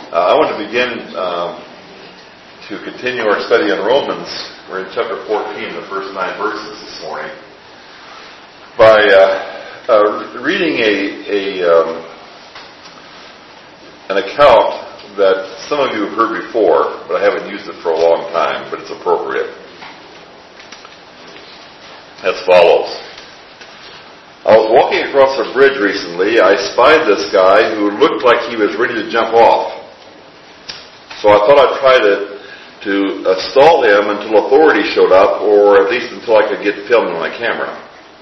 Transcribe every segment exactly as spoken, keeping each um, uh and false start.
Uh, I want to begin um, to continue our study on Romans. We're in chapter fourteen, the first nine verses this morning, by uh, uh, reading a, a um, an account that some of you have heard before, but I haven't used it for a long time, but it's appropriate. As follows. I was walking across a bridge recently. I spied this guy who looked like he was ready to jump off. So I thought I'd try to, to uh, stall him until authorities showed up, or at least until I could get filmed on my camera.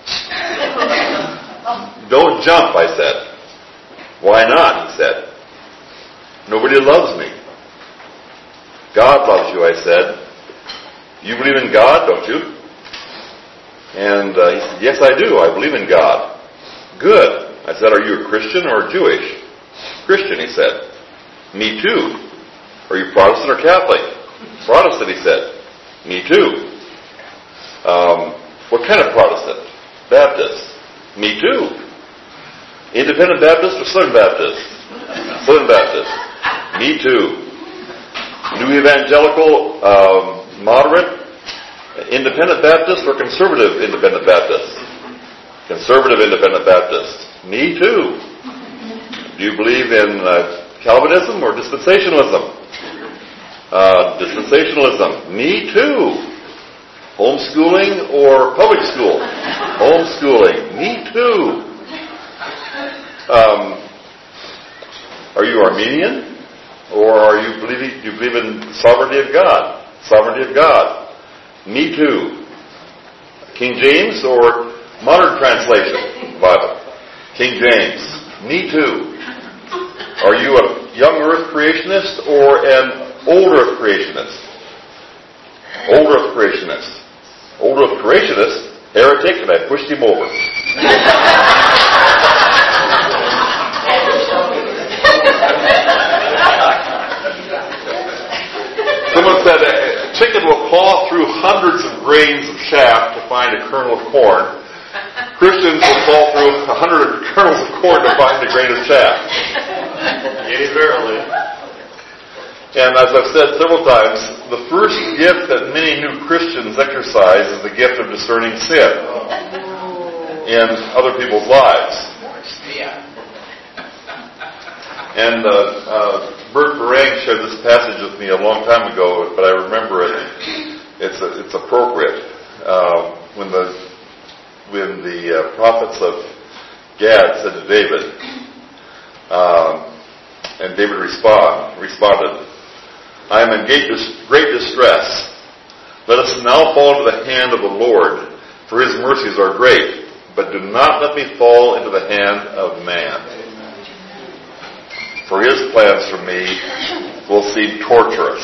Don't jump, I said. Why not, he said. Nobody loves me. God loves you, I said. You believe in God, don't you? And uh, he said, yes, I do. I believe in God. Good. I said, are you a Christian or Jewish? Christian, he said. Me too. Are you Protestant or Catholic? Protestant, he said. Me too. Um, what kind of Protestant? Baptist. Me too. Independent Baptist or Southern Baptist? Southern Baptist. Me too. New Evangelical, um, moderate, Independent Baptist or Conservative Independent Baptist? Conservative Independent Baptist. Me too. Do you believe in uh, Calvinism or dispensationalism? Uh, dispensationalism. Me too. Homeschooling or public school? Homeschooling. Me too. Um, are you Armenian? Or are you believing, do you believe in sovereignty of God? Sovereignty of God. Me too. King James or modern translation Bible? King James. Me too. Are you a young earth creationist or an old earth creationist? Old earth creationist. Old earth creationist, heretic, and I pushed him over. Someone said a chicken will claw through hundreds of grains of chaff to find a kernel of corn. Christians will claw through a hundred kernels of corn to find a grain of chaff. Yea, verily. And as I've said several times, the first gift that many new Christians exercise is the gift of discerning sin in other people's lives. And uh, uh, Bert Barang shared this passage with me a long time ago, but I remember it. It's a, it's appropriate. Uh, when the when the uh, prophets of Gad said to David, um, and David respond, responded, I am in great distress. Let us now fall into the hand of the Lord, for his mercies are great, but do not let me fall into the hand of man. For his plans for me will seem torturous.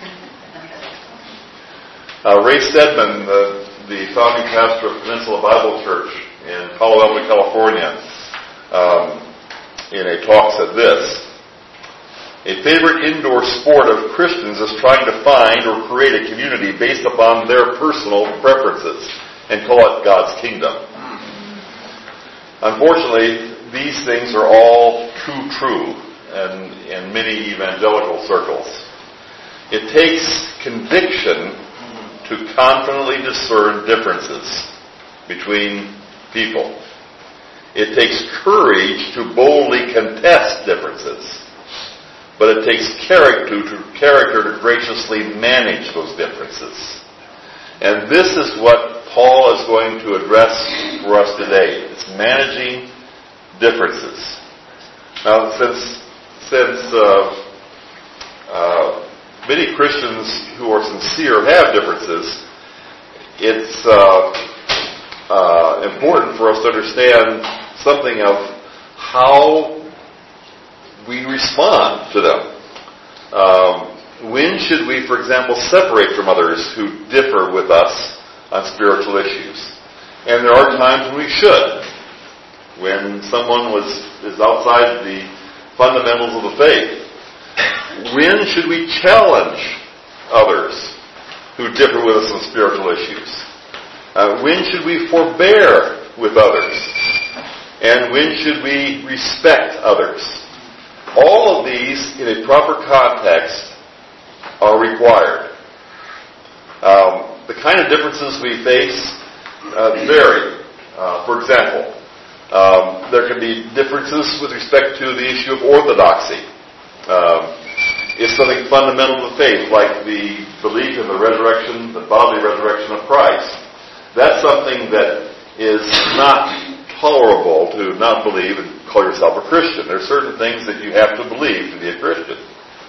Uh, Ray Stedman, the, the founding pastor of Peninsula Bible Church in Palo Alto, California, um, in a talk said this: a favorite indoor sport of Christians is trying to find or create a community based upon their personal preferences and call it God's kingdom. Unfortunately, these things are all too true in, in many evangelical circles. It takes conviction to confidently discern differences between people. It takes courage to boldly contest differences. But it takes character to, character to graciously manage those differences. And this is what Paul is going to address for us today. It's managing differences. Now, since since uh, uh, many Christians who are sincere have differences, it's uh, uh, important for us to understand something of how we respond to them. Um, when should we, for example, separate from others who differ with us on spiritual issues? And there are times when we should. When someone was is outside the fundamentals of the faith. When should we challenge others who differ with us on spiritual issues? Uh, when should we forbear with others? And when should we respect others? All of these, in a proper context, are required. Um, the kind of differences we face uh, vary. Uh, for example, um, there can be differences with respect to the issue of orthodoxy. Um, it's something fundamental to faith, like the belief in the resurrection, the bodily resurrection of Christ. That's something that is not tolerable to not believe and call yourself a Christian. There are certain things that you have to believe to be a Christian.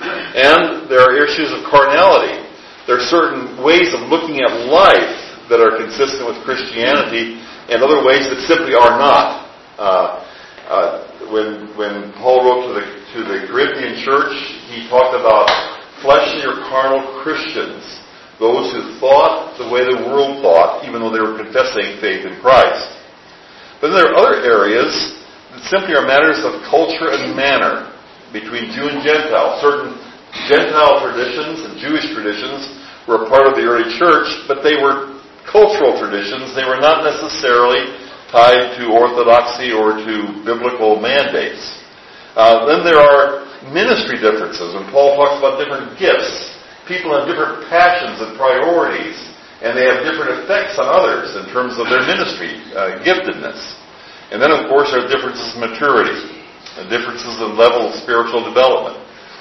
And there are issues of carnality. There are certain ways of looking at life that are consistent with Christianity and other ways that simply are not. Uh, uh, when when Paul wrote to the to the Corinthian church, he talked about fleshly or carnal Christians, those who thought the way the world thought, even though they were confessing faith in Christ. But then there are other areas that simply are matters of culture and manner between Jew and Gentile. Certain Gentile traditions and Jewish traditions were a part of the early church, but they were cultural traditions. They were not necessarily tied to orthodoxy or to biblical mandates. Uh, then there are ministry differences. When Paul talks about different gifts, people have different passions and priorities, and they have different effects on others in terms of their ministry uh, giftedness. And then, of course, there are differences in maturity, and differences in level of spiritual development.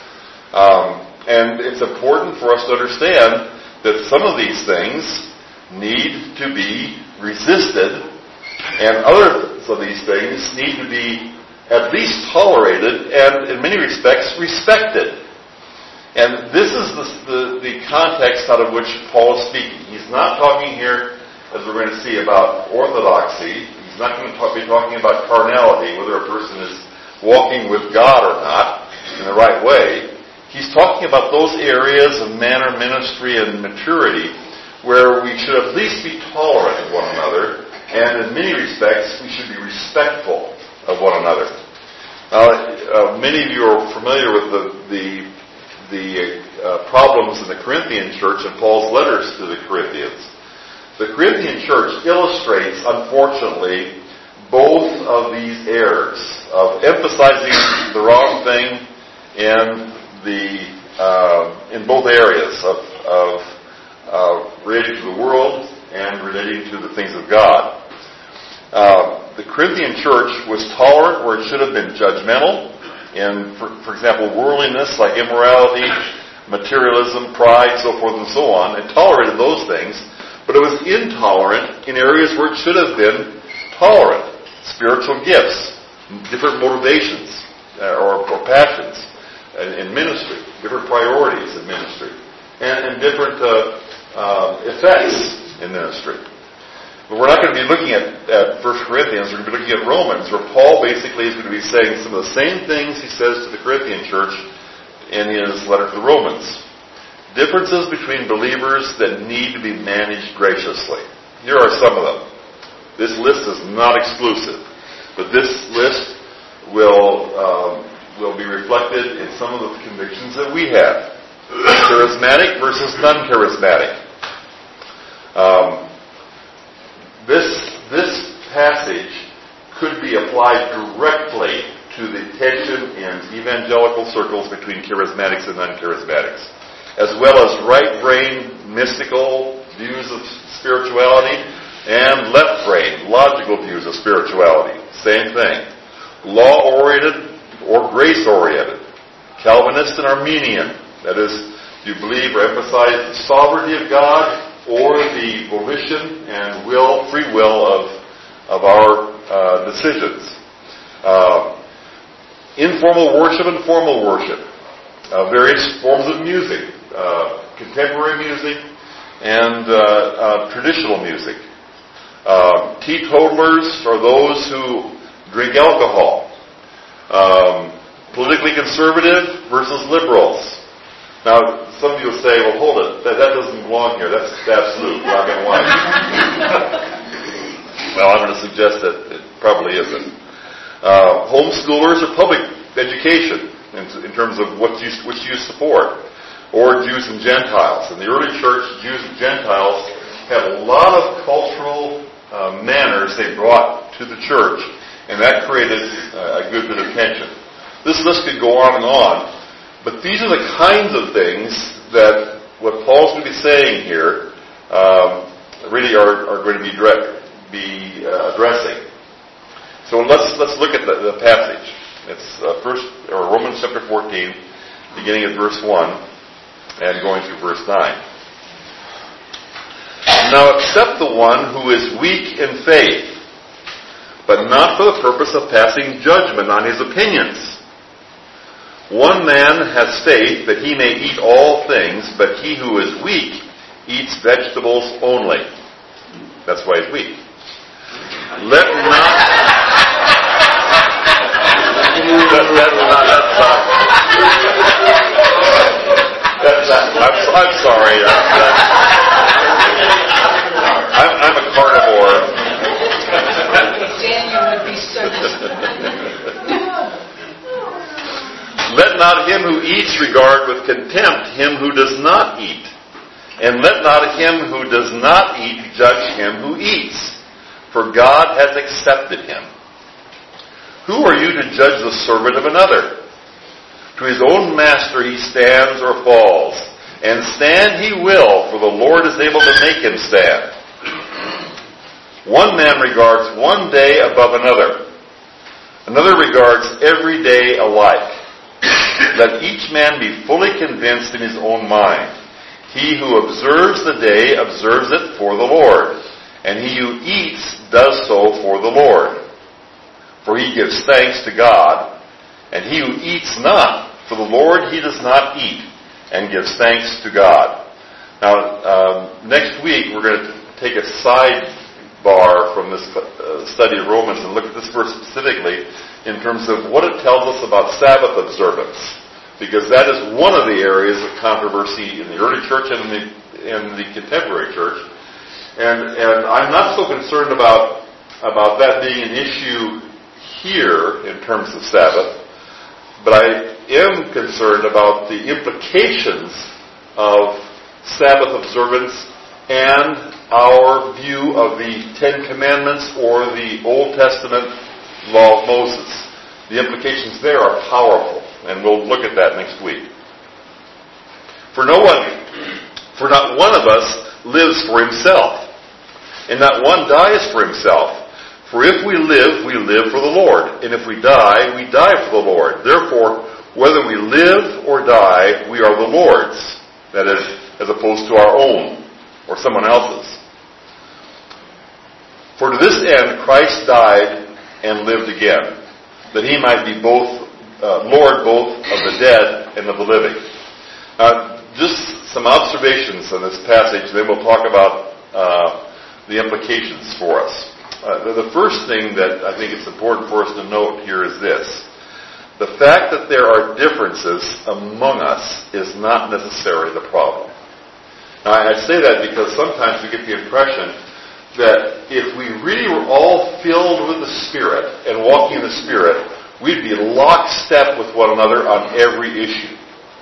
Um, and it's important for us to understand that some of these things need to be resisted, and others of these things need to be at least tolerated and, in many respects, respected. And this is the, the, the context out of which Paul is speaking. He's not talking here, as we're going to see, about orthodoxy. He's not going to talk, be talking about carnality, whether a person is walking with God or not in the right way. He's talking about those areas of manner, ministry, and maturity where we should at least be tolerant of one another, and in many respects, we should be respectful of one another. Now, uh, many of you are familiar with the, the the uh, problems in the Corinthian church and Paul's letters to the Corinthians. The Corinthian church illustrates, unfortunately, both of these errors of emphasizing the wrong thing in the uh, in both areas of, of uh, relating to the world and relating to the things of God. Uh, the Corinthian church was tolerant where it should have been judgmental. In, for, for example, worldliness like immorality, materialism, pride, so forth and so on. It tolerated those things, but it was intolerant in areas where it should have been tolerant. Spiritual gifts, different motivations uh, or, or passions in, in ministry, different priorities in ministry, and, and different uh, uh, effects in ministry. But we're not going to be looking at, at First Corinthians. We're going to be looking at Romans, where Paul basically is going to be saying some of the same things he says to the Corinthian church in his letter to the Romans. Differences between believers that need to be managed graciously. Here are some of them. This list is not exclusive, but this list will um, will be reflected in some of the convictions that we have. Charismatic versus non-charismatic. Um, This this passage could be applied directly to the tension in evangelical circles between charismatics and non-charismatics, as well as right-brain, mystical views of spirituality and left-brain, logical views of spirituality. Same thing. Law-oriented or grace-oriented. Calvinist and Arminian. That is, you believe or emphasize the sovereignty of God or the volition and will, free will of of our uh, decisions. Uh, informal worship and formal worship. Uh, various forms of music. Uh, contemporary music and uh, uh, traditional music. Uh, teetotalers are those who drink alcohol. Um, politically conservative versus liberals. Now, some of you will say, well, hold it, that, that doesn't belong here. That's absolute, black and white. Well, I'm going to suggest that it probably isn't. Uh, homeschoolers or public education in, in terms of what you, which you support. Or Jews and Gentiles. In the early church, Jews and Gentiles had a lot of cultural uh, manners they brought to the church. And that created uh, a good bit of tension. this list could go on and on. But these are the kinds of things that what Paul's going to be saying here um, really are, are going to be, direct, be uh, addressing. So let's let's look at the, the passage. It's uh, first or Romans chapter fourteen, beginning at verse one, and going through verse nine. Now accept the one who is weak in faith, but not for the purpose of passing judgment on his opinions. One man has faith that he may eat all things, but he who is weak eats vegetables only. That's why he's weak. Let not... that, that, not that's not... That's not... I'm, I'm sorry. Uh, that, I'm, I'm a carnivore. Daniel would be so Let not him who eats regard with contempt him who does not eat. And let not him who does not eat judge him who eats, for God has accepted him. Who are you to judge the servant of another? To his own master he stands or falls, and stand he will, for the Lord is able to make him stand. One man regards one day above another. Another regards every day alike. Let each man be fully convinced in his own mind. He who observes the day observes it for the Lord, and he who eats does so for the Lord. For he gives thanks to God, and he who eats not for the Lord he does not eat, and gives thanks to God. Now, um, next week we're going to take a sidebar from this uh, study of Romans and look at this verse specifically in terms of what it tells us about Sabbath observance. Because that is one of the areas of controversy in the early church and in the, in the contemporary church. And, and I'm not so concerned about, about that being an issue here in terms of Sabbath, but I am concerned about the implications of Sabbath observance and our view of the Ten Commandments or the Old Testament law of Moses. The implications there are powerful. And we'll look at that next week. For no one, for not one of us lives for himself, and not one dies for himself. For if we live, we live for the Lord, and if we die, we die for the Lord. Therefore, whether we live or die, we are the Lord's. That is, as opposed to our own or someone else's. For to this end Christ died and lived again, that he might be both Uh, Lord both of the dead and of the living. Uh, just some observations on this passage, then we'll talk about uh, the implications for us. Uh, the, the first thing that I think it's important for us to note here is this. The fact that there are differences among us is not necessarily the problem. Now, I say that because sometimes we get the impression that if we really were all filled with the Spirit and walking in the Spirit, we'd be lockstep with one another on every issue.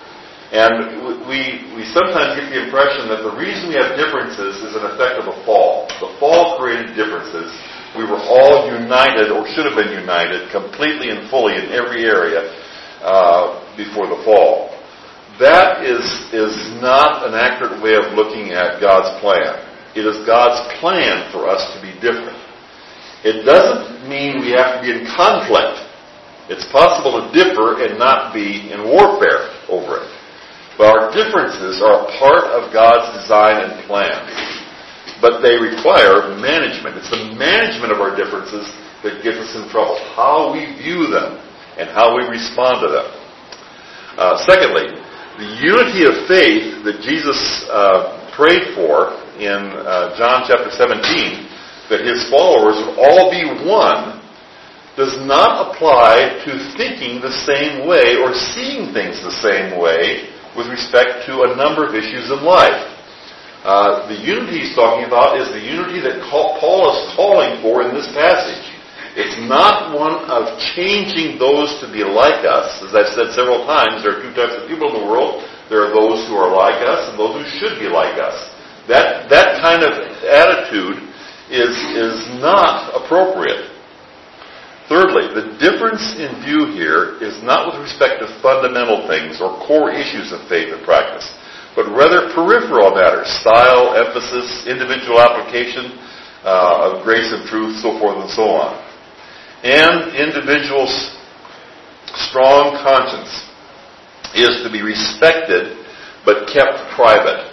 And we we sometimes get the impression that the reason we have differences is an effect of the fall. The fall created differences. We were all united, or should have been united, completely and fully in every area uh, before the fall. That is, is not an accurate way of looking at God's plan. It is God's plan for us to be different. It doesn't mean we have to be in conflict. It's possible to differ and not be in warfare over it. But our differences are a part of God's design and plan. But they require management. It's the management of our differences that gets us in trouble. How we view them and how we respond to them. Uh, secondly, the unity of faith that Jesus uh, prayed for in uh, John chapter seventeen, that his followers would all be one, does not apply to thinking the same way or seeing things the same way with respect to a number of issues in life. Uh, the unity he's talking about is the unity that Paul is calling for in this passage. It's not one of changing those to be like us. As I've said several times, there are two types of people in the world. There are those who are like us and those who should be like us. That that kind of attitude is is not appropriate. Thirdly, the difference in view here is not with respect to fundamental things or core issues of faith and practice, but rather peripheral matters, style, emphasis, individual application uh, of grace and truth, so forth and so on. And individuals' strong conscience is to be respected but kept private,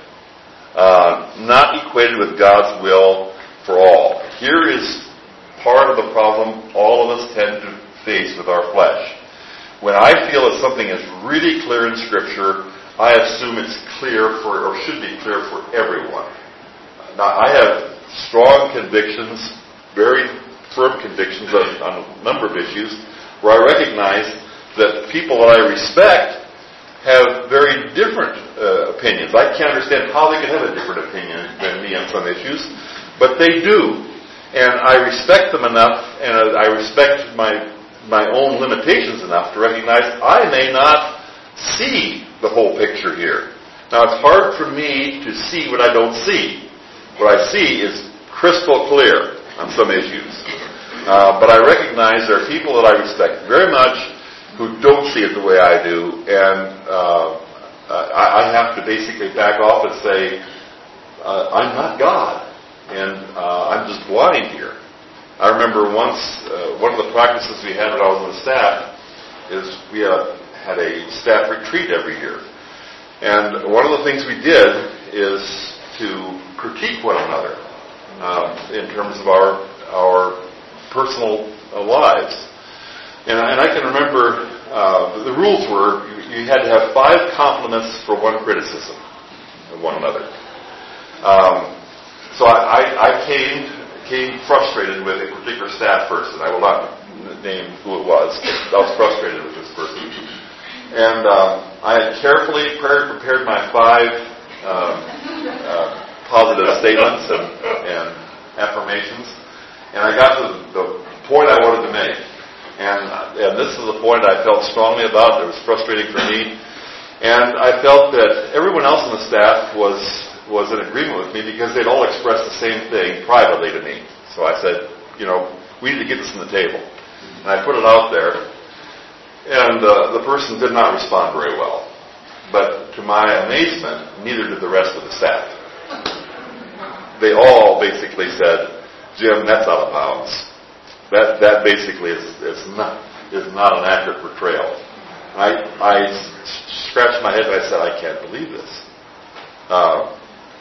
uh, not equated with God's will for all. Here is part of the problem all of us tend to face with our flesh. When I feel that something is really clear in Scripture, I assume it's clear for, or should be clear for everyone. Now, I have strong convictions, very firm convictions on, on a number of issues, where I recognize that people that I respect have very different uh, opinions. I can't understand how they can have a different opinion than me on some issues, but they do. And I respect them enough, and I respect my my own limitations enough to recognize I may not see the whole picture here. Now, it's hard for me to see what I don't see. What I see is crystal clear on some issues. Uh, but I recognize there are people that I respect very much who don't see it the way I do, and uh, I, I have to basically back off and say, uh, I'm not God. And uh, I'm just blind here. I remember once, uh, one of the practices we had when I was on the staff is we uh, had a staff retreat every year. And one of the things we did is to critique one another um, in terms of our our personal uh, lives. And, and I can remember uh, the rules were you, you had to have five compliments for one criticism of one another. Um, So I, I came came frustrated with a particular staff person. I will not name who it was. I was frustrated with this person. And um, I had carefully prepared my five um, uh, positive statements and, and affirmations. And I got to the point I wanted to make. And, and this is the point I felt strongly about. It was frustrating for me. And I felt that everyone else on the staff was... was in agreement with me because they'd all expressed the same thing privately to me. So I said, you know, we need to get this on the table. And I put it out there, and uh, the person did not respond very well. But to my amazement, neither did the rest of the staff. They all basically said, Jim, that's out of bounds. That that basically is, is not is not an accurate portrayal. I I scratched my head and I said, I can't believe this. Uh,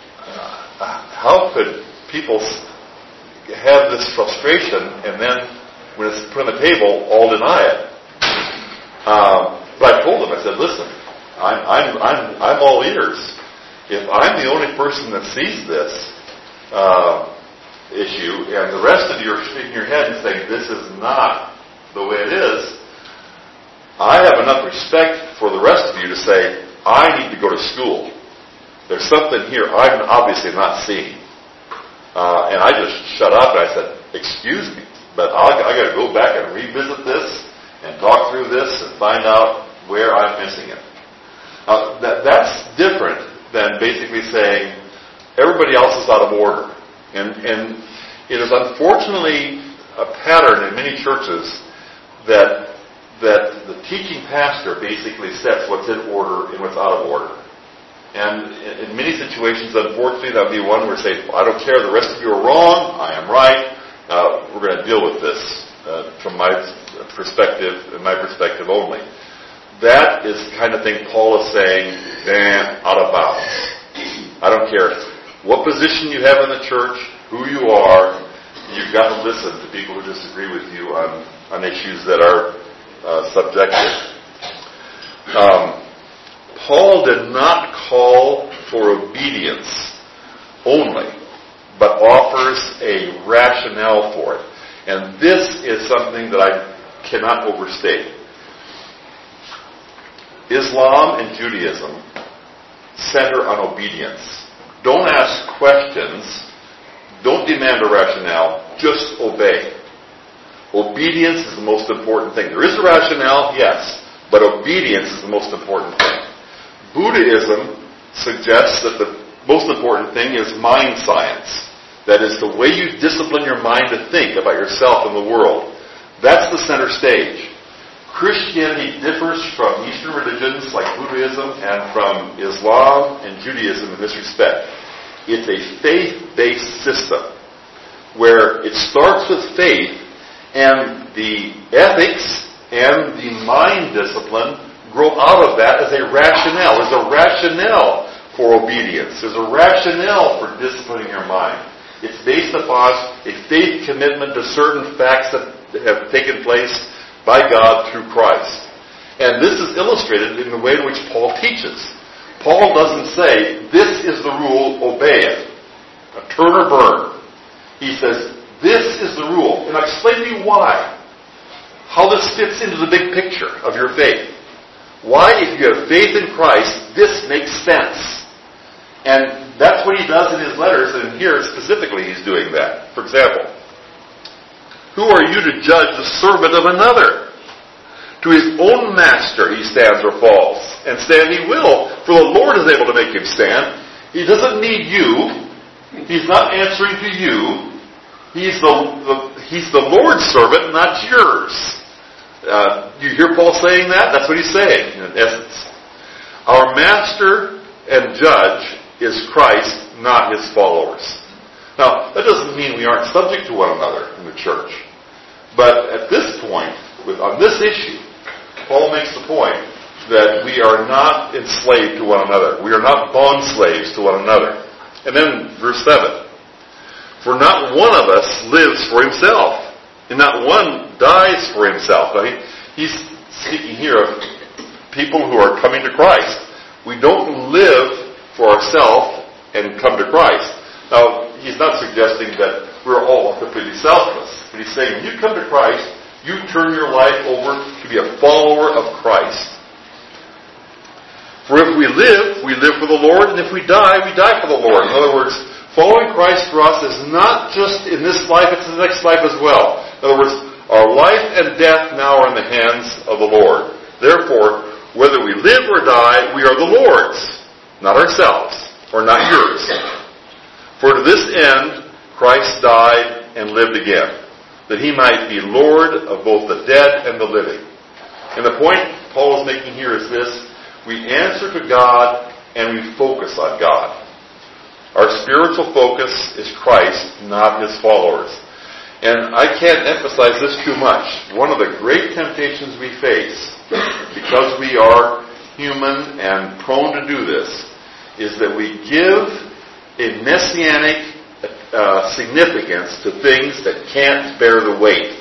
How could people have this frustration and then, when it's put on the table, all deny it? Um, but I told them, I said, "Listen, I'm I'm I'm I'm all ears. If I'm the only person that sees this uh, issue, and the rest of you are shaking your head and saying this is not the way it is, I have enough respect for the rest of you to say I need to go to school. There's something here I'm obviously not seeing." Uh, and I just shut up and I said, "Excuse me, but I'll, I got to go back and revisit this and talk through this and find out where I'm missing it." Uh, that, that's different than basically saying everybody else is out of order. And, and it is unfortunately a pattern in many churches that that the teaching pastor basically sets what's in order and what's out of order. And in many situations, unfortunately, that would be one where say, I don't care, the rest of you are wrong, I am right, uh, we're going to deal with this uh, from my perspective, and my perspective only. That is the kind of thing Paul is saying, man, out of bounds. I don't care what position you have in the church, who you are, you've got to listen to people who disagree with you on, on issues that are uh, subjective. Um, Paul did not call for obedience only, but offers a rationale for it. And this is something that I cannot overstate. Islam and Judaism center on obedience. Don't ask questions. Don't demand a rationale. Just obey. Obedience is the most important thing. There is a rationale, yes, but obedience is the most important thing. Buddhism suggests that the most important thing is mind science. That is the way you discipline your mind to think about yourself and the world. That's the center stage. Christianity differs from Eastern religions like Buddhism and from Islam and Judaism in this respect. It's a faith-based system where it starts with faith, and the ethics and the mind discipline grow out of that as a rationale. There's a rationale for obedience. There's a rationale for disciplining your mind. It's based upon a faith commitment to certain facts that have taken place by God through Christ. And this is illustrated in the way in which Paul teaches. Paul doesn't say, this is the rule, obey it. A turn or burn. He says, this is the rule. And I'll explain to you why. How this fits into the big picture of your faith. Why, if you have faith in Christ, this makes sense. And that's what he does in his letters, and here specifically he's doing that. For example, who are you to judge the servant of another? To his own master he stands or falls, and stand he will, for the Lord is able to make him stand. He doesn't need you. He's not answering to you. He's the, the he's the Lord's servant, not yours. Uh, you hear Paul saying that? That's what he's saying, in essence. Our master and judge is Christ, not his followers. Now, that doesn't mean we aren't subject to one another in the church. But at this point, with, on this issue, Paul makes the point that we are not enslaved to one another. We are not bond slaves to one another. And then verse seven. For not one of us lives for himself, and not one dies for himself. Now, he, he's speaking here of people who are coming to Christ. We don't live for ourselves and come to Christ. Now, he's not suggesting that we're all completely selfless. But he's saying, when you come to Christ, you turn your life over to be a follower of Christ. For if we live, we live for the Lord, and if we die, we die for the Lord. In other words, following Christ for us is not just in this life, it's in the next life as well. In other words, our life and death now are in the hands of the Lord. Therefore, whether we live or die, we are the Lord's, not ourselves, or not yours. For to this end, Christ died and lived again, that he might be Lord of both the dead and the living. And the point Paul is making here is this: we answer to God and we focus on God. Our spiritual focus is Christ, not his followers. And I can't emphasize this too much. One of the great temptations we face, because we are human and prone to do this, is that we give a messianic uh, significance to things that can't bear the weight.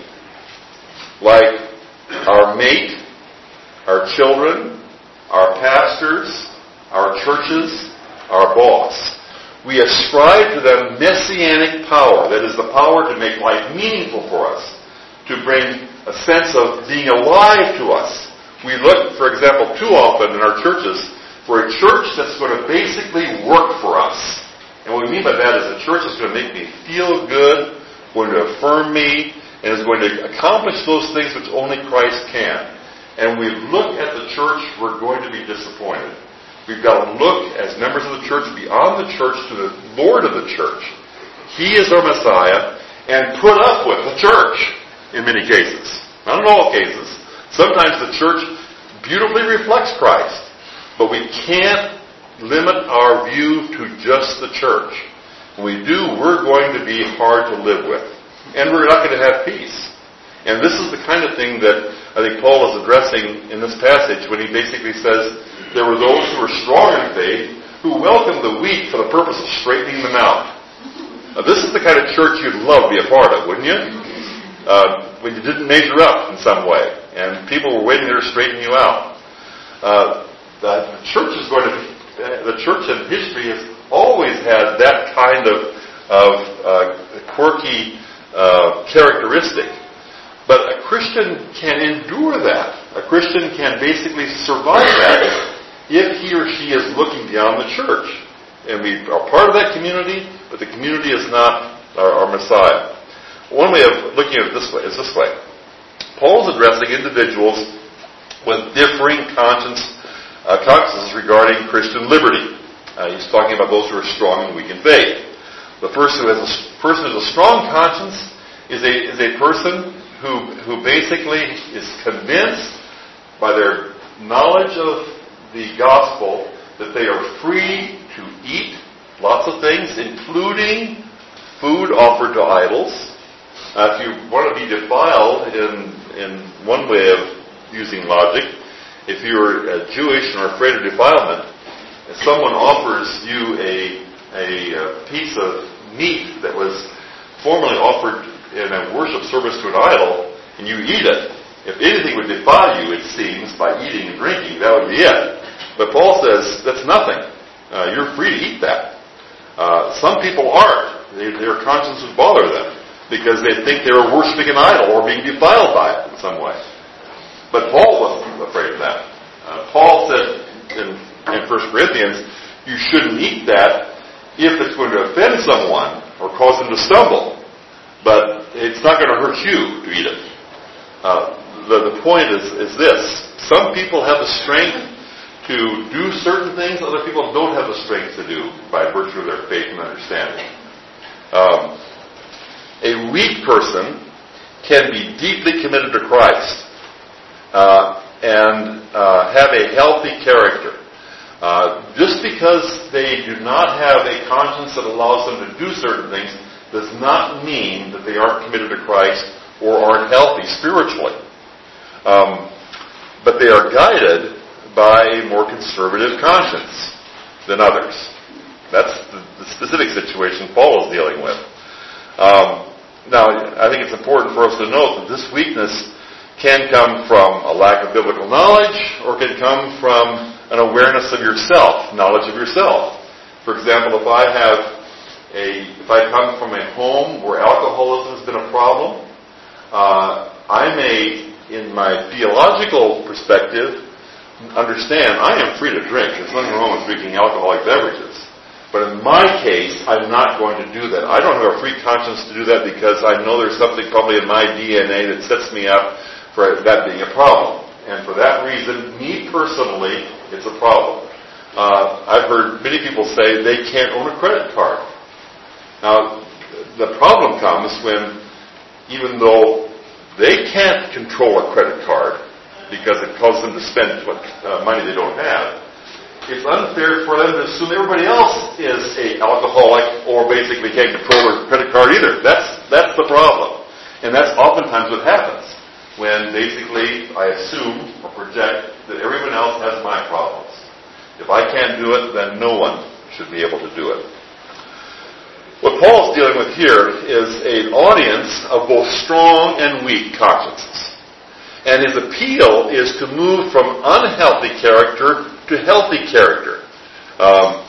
Like our mate, our children, our pastors, our churches, our boss. We ascribe to them messianic power, that is the power to make life meaningful for us, to bring a sense of being alive to us. We look, for example, too often in our churches for a church that's going to basically work for us. And what we mean by that is a church that's going to make me feel good, going to affirm me, and is going to accomplish those things which only Christ can. And we look at the church, we're going to be disappointed. We've got to look as members of the church beyond the church to the Lord of the church. He is our Messiah, and put up with the church in many cases. Not in all cases. Sometimes the church beautifully reflects Christ, but we can't limit our view to just the church. When we do, we're going to be hard to live with, and we're not going to have peace. And this is the kind of thing that I think Paul is addressing in this passage when he basically says, there were those who were strong in faith who welcomed the weak for the purpose of straightening them out. Now, this is the kind of church you'd love to be a part of, wouldn't you? Uh, when you didn't measure up in some way, and people were waiting there to straighten you out. Uh, the church is going to be, the church in history has always had that kind of, of uh, quirky uh, characteristic. But a Christian can endure that. A Christian can basically survive that if he or she is looking beyond the church. And we are part of that community, but the community is not our, our Messiah. One way of looking at it this way is this way. Paul's addressing individuals with differing conscience, uh, consciences regarding Christian liberty. Uh, he's talking about those who are strong and weak in faith. The person who has a, person who has a strong conscience is a, is a person who who basically is convinced by their knowledge of the gospel that they are free to eat lots of things, including food offered to idols. Uh, if you want to be defiled in in one way of using logic, if you're uh, Jewish and are afraid of defilement, if someone offers you a, a a piece of meat that was formerly offered in a worship service to an idol, and you eat it, if anything would defile you, it seems, by eating and drinking, that would be it. But Paul says that's nothing. Uh, you're free to eat that. Uh, some people aren't. They, their conscience would bother them because they think they were worshiping an idol or being defiled by it in some way. But Paul wasn't afraid of that. Uh, Paul said in, in First Corinthians, you shouldn't eat that if it's going to offend someone or cause them to stumble. But it's not going to hurt you to eat it. Uh, the, the point is, is this. Some people have the strength to do certain things other people don't have the strength to do by virtue of their faith and understanding. Um, a weak person can be deeply committed to Christ uh, and uh, have a healthy character. Uh, just because they do not have a conscience that allows them to do certain things does not mean that they aren't committed to Christ or aren't healthy spiritually. Um, but they are guided by a more conservative conscience than others. That's the, the specific situation Paul is dealing with. Um, now, I think it's important for us to note that this weakness can come from a lack of biblical knowledge or can come from an awareness of yourself, knowledge of yourself. For example, if I have a, if I come from a home where alcoholism has been a problem, uh, I may, in my theological perspective, understand I am free to drink. There's nothing wrong with drinking alcoholic beverages. But in my case, I'm not going to do that. I don't have a free conscience to do that because I know there's something probably in my D N A that sets me up for that being a problem. And for that reason, me personally, it's a problem. Uh, I've heard many people say they can't own a credit card. Now, the problem comes when, even though they can't control a credit card because it causes them to spend uh, money they don't have, it's unfair for them to assume everybody else is an alcoholic or basically can't control their credit card either. That's that's the problem. And that's oftentimes what happens when basically I assume or project that everyone else has my problems. If I can't do it, then no one should be able to do it. What Paul's dealing with here is an audience of both strong and weak consciences. And his appeal is to move from unhealthy character to healthy character. Um,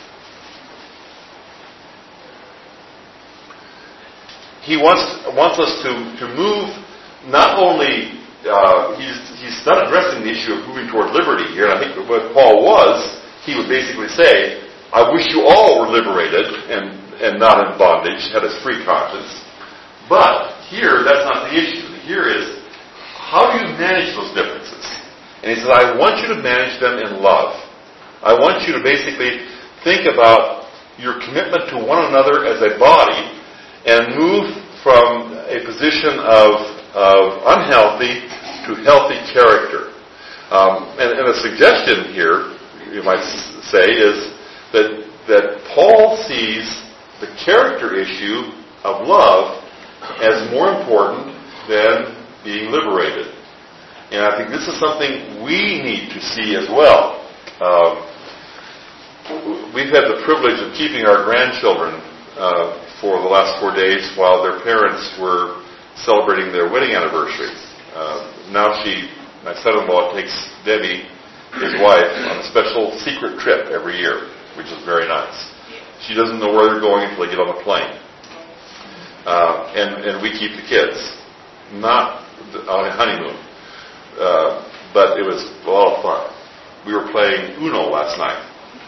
he wants wants us to, to move not only, uh, he's, he's not addressing the issue of moving toward liberty here, and I think what Paul was, he would basically say, I wish you all were liberated and and not in bondage, had a free conscience. But here, that's not the issue. Here is, how do you manage those differences? And he says, I want you to manage them in love. I want you to basically think about your commitment to one another as a body and move from a position of, of unhealthy to healthy character. Um, and, and a suggestion here, you might say, is that, that Paul sees the character issue of love as more important than being liberated. And I think this is something we need to see as well. Um, we've had the privilege of keeping our grandchildren uh, for the last four days while their parents were celebrating their wedding anniversary. Uh, now she, my son-in-law, takes Debbie, his wife, on a special secret trip every year, which is very nice. She doesn't know where they're going until they get on the plane. Uh, and, and we keep the kids. Not on a honeymoon. Uh, but it was a lot of fun. We were playing Uno last night.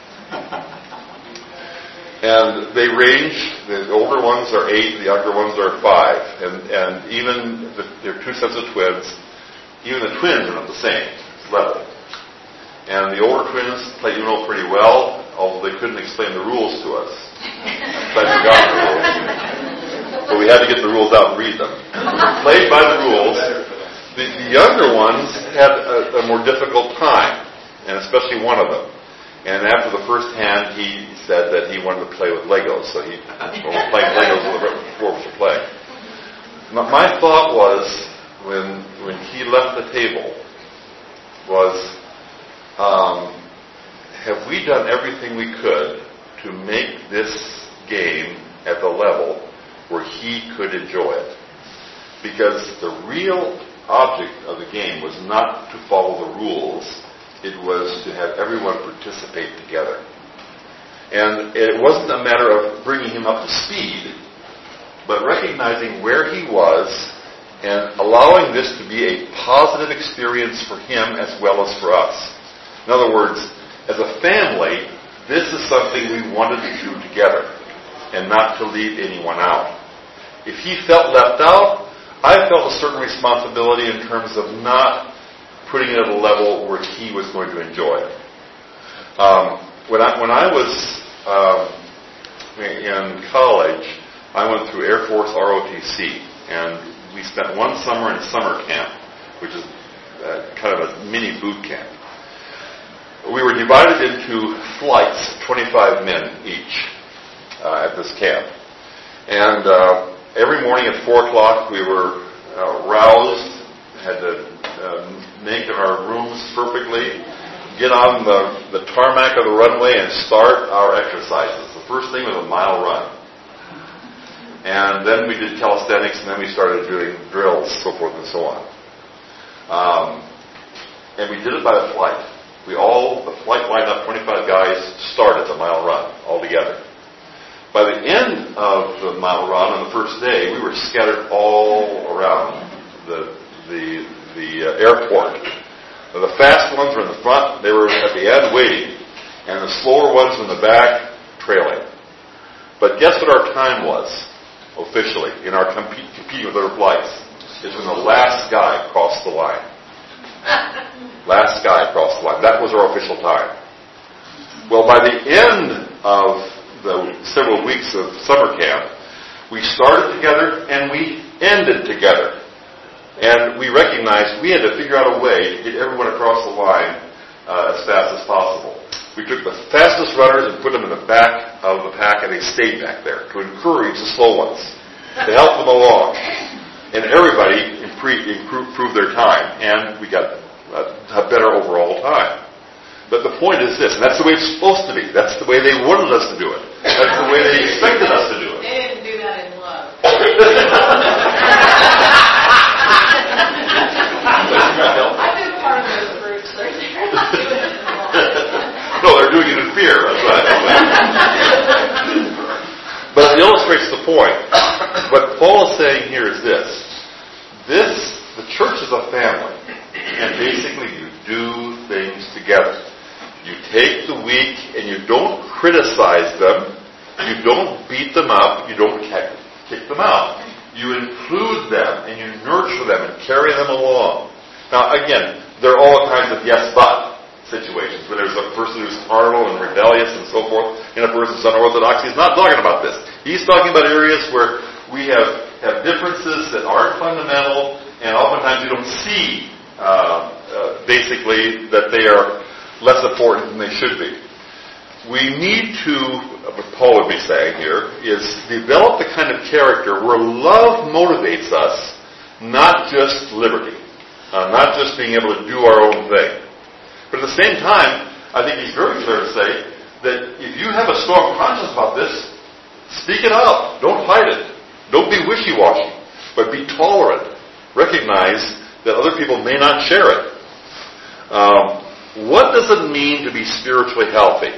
And they range, the older ones are eight, the younger ones are five. And, and even, the, there are two sets of twins, even the twins are not the same level. And the older twins play Uno pretty well, although they couldn't explain the rules to us. But we got the rules. But we we had to get the rules out and read them. We played by the rules. The, the younger ones had a, a more difficult time, and especially one of them. And after the first hand, he said that he wanted to play with Legos, so he was playing Legos before we should play. My thought was, when when he left the table, was, um, have we done everything we could to make this game at the level where he could enjoy it? Because the real object of the game was not to follow the rules, it was to have everyone participate together. And it wasn't a matter of bringing him up to speed, but recognizing where he was and allowing this to be a positive experience for him as well as for us. In other words, as a family, this is something we wanted to do together and not to leave anyone out. If he felt left out, I felt a certain responsibility in terms of not putting it at a level where he was going to enjoy it. Um, when I when I was um, in college, I went through Air Force R O T C, and we spent one summer in summer camp, which is uh, kind of a mini boot camp. We were divided into flights, twenty-five men each, uh, at this camp. And uh, every morning at four o'clock, we were uh, roused, had to uh, make our rooms perfectly, get on the, the tarmac of the runway and start our exercises. The first thing was a mile run. And then we did calisthenics, and then we started doing drills, so forth and so on. Um, and we did it by the flight. We all, the flight lined up, twenty-five guys, started the mile run all together. By the end of the mile run on the first day, we were scattered all around the the the uh, airport. The fast ones were in the front; they were at the end waiting, and the slower ones in the back trailing. But guess what our time was officially in our compete, competing with other flights? Is when the last guy crossed the line. Last guy crossed the line. That was our official time. Well, by the end of the several weeks of summer camp, we started together and we ended together. And we recognized we had to figure out a way to get everyone across the line uh, as fast as possible. We took the fastest runners and put them in the back of the pack, and they stayed back there to encourage the slow ones, to help them along. And everybody improved, improved their time, and we got a, a better overall time. But the point is this, and that's the way it's supposed to be. That's the way they wanted us to do it. That's the way they expected us to do it. They didn't do that in love. I've been part of those groups. They're doing it in love. No, they're doing it in fear. That's what I know. But it illustrates the point. What Paul is saying here is this. This, the church is a family. And basically you do things together. You take the weak and you don't criticize them. You don't beat them up. You don't kick them out. You include them and you nurture them and carry them along. Now again, there are all kinds of yes but situations where there's a person who's carnal and rebellious and so forth, and a person who's unorthodox. He's not talking about this. He's talking about areas where we have, have differences that aren't fundamental, and oftentimes we don't see uh, uh, basically that they are less important than they should be. We need to, what Paul would be saying here, is develop the kind of character where love motivates us, not just liberty, uh, not just being able to do our own thing. But at the same time, I think he's very clear to say that if you have a strong conscience about this, speak it out. Don't hide it. Don't be wishy-washy, but be tolerant. Recognize that other people may not share it. Um, what does it mean to be spiritually healthy?